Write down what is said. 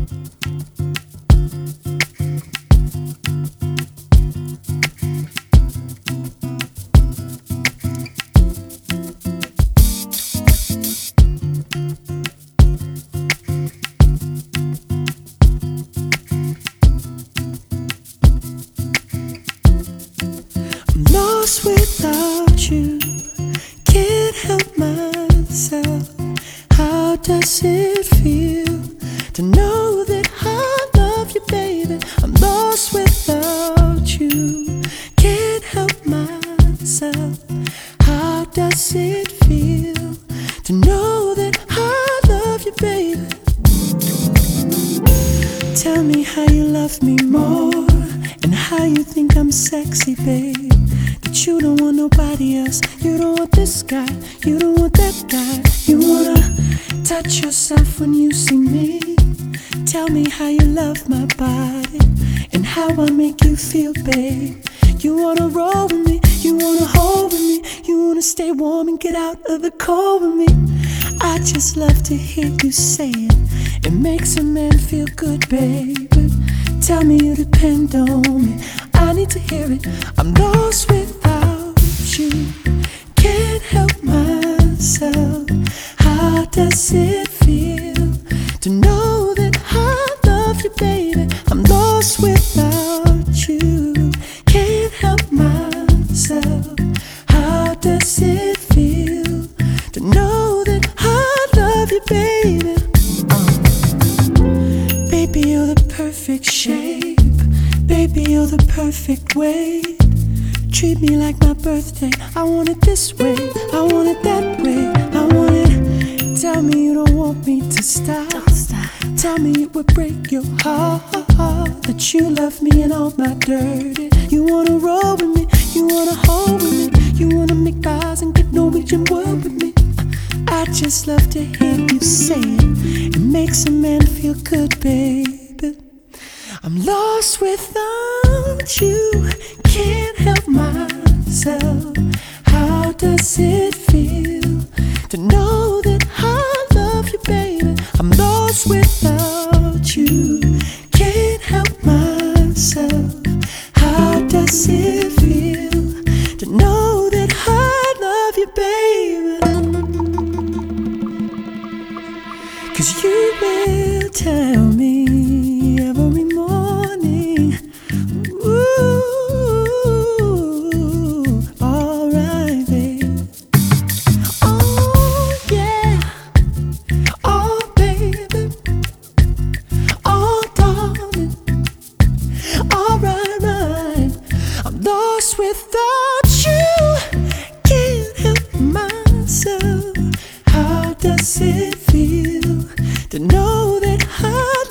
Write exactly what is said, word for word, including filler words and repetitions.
Lost without you, can't help myself. How does it feel to know that I love you, baby? I'm lost without you, can't help myself. How does it feel to know that I love you, baby? Tell me how you love me more, and how you think I'm sexy, babe. That you don't want nobody else. You don't want this guy, you don't want that guy. You wanna touch yourself when you see me. Tell me how you love my body, and how I make you feel, babe. You wanna roll with me, you wanna hold with me, you wanna stay warm and get out of the cold with me. I just love to hear you say it. It makes a man feel good, baby. Tell me you depend on me, I need to hear it. I'm lost without you, can't help myself. How does it feel to know that I love you, baby? I'm lost without you, can't help myself. How does it feel to know that I love you, baby? uh. Baby, you're the perfect shape, baby, you're the perfect weight. Treat me like my birthday, I want it this way, I want it that way, I want it. Tell me you don't want me to stop, don't stop. Tell me it would break your heart that you love me and all my dirty. You wanna roll with me, you wanna hold with me, you wanna make eyes and get Norwegian word with me. I just love to hear you say it. It makes a man feel good, baby. I'm lost without you, can't help myself. How does it feel to know that I love you, baby? I'm lost without you, can't help myself. How does it feel to know that I love you, baby? 'Cause you will tell me every morning, ooh, alright, babe. Oh, yeah, oh, baby, oh, darling, alright, right. I'm lost without you, can't help myself. How does it feel to know that I